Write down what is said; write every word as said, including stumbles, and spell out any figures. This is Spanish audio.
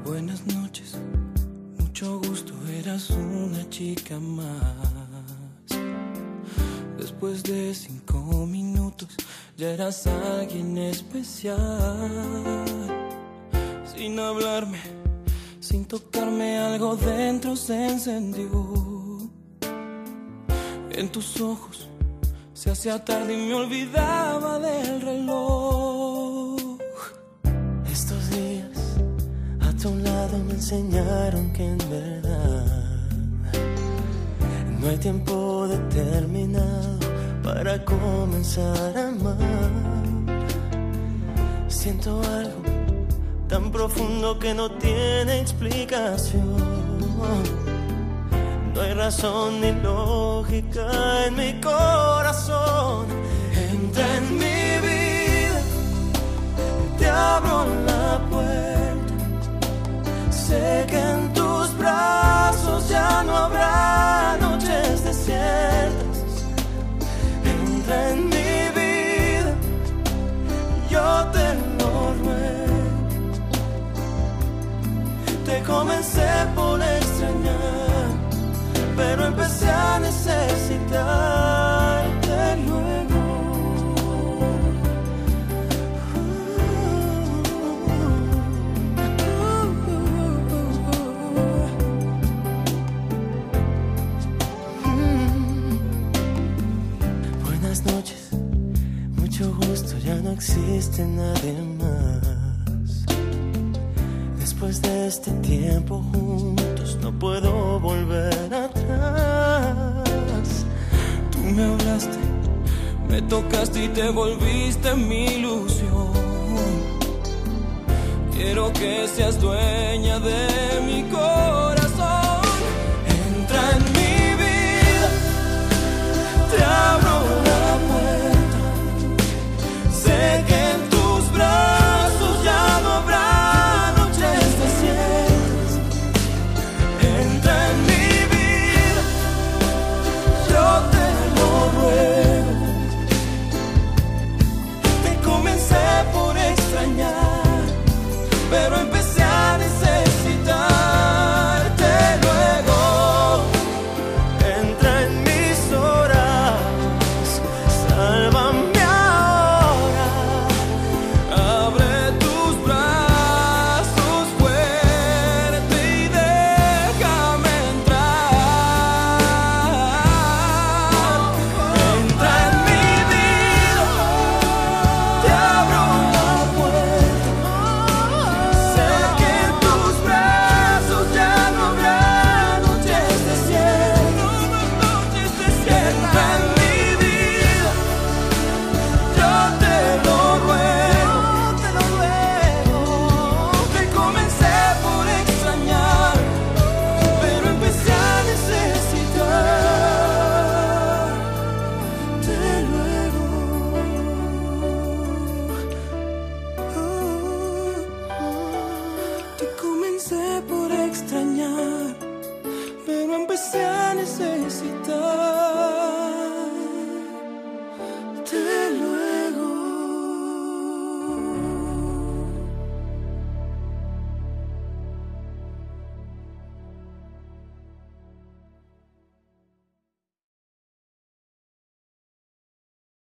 Buenas noches, mucho gusto, eras una chica más. Después de cinco minutos ya eras alguien especial. Sin hablarme, sin tocarme, algo dentro se encendió. En tus ojos se hacía tarde y me olvidaba del reloj. Estos días a tu lado me enseñaron que en verdad no hay tiempo determinado para comenzar a amar. Siento algo tan profundo que no tiene explicación. No hay razón ni lógica en mi corazón. Entra en mi vida, te abro la puerta. Sé que en tus brazos ya no habrá noches desiertas. Entra en mi vida, yo te lo ruego. Te comencé por extrañar, pero empecé a necesitarte luego. Buenas noches, mucho gusto, ya no existe nadie más. Después de este tiempo juntos no puedo volver atrás. Tú me hablaste, me tocaste y te volviste mi ilusión. Quiero que seas dueña de mi corazón. Entra en mi vida, te abro la puerta. Sé que en tus brazos ya no habrá noches desiertas. Entra en mi vida, yo te lo ruego. Te comencé por extrañar, pero empecé a necesitarte luego. Entra en mis horas, sálvame ahora. Abre tus brazos fuerte y déjame entrar. Entra en mi vida, te abro la puerta. Sé que en tus brazos ya no habrá noches desiertas. Entra en mi vida, yo te lo ruego, te lo ruego. Te comencé por extrañar, pero empecé a necesitarte luego. Te comencé por extrañar, pero empecé a necesitar.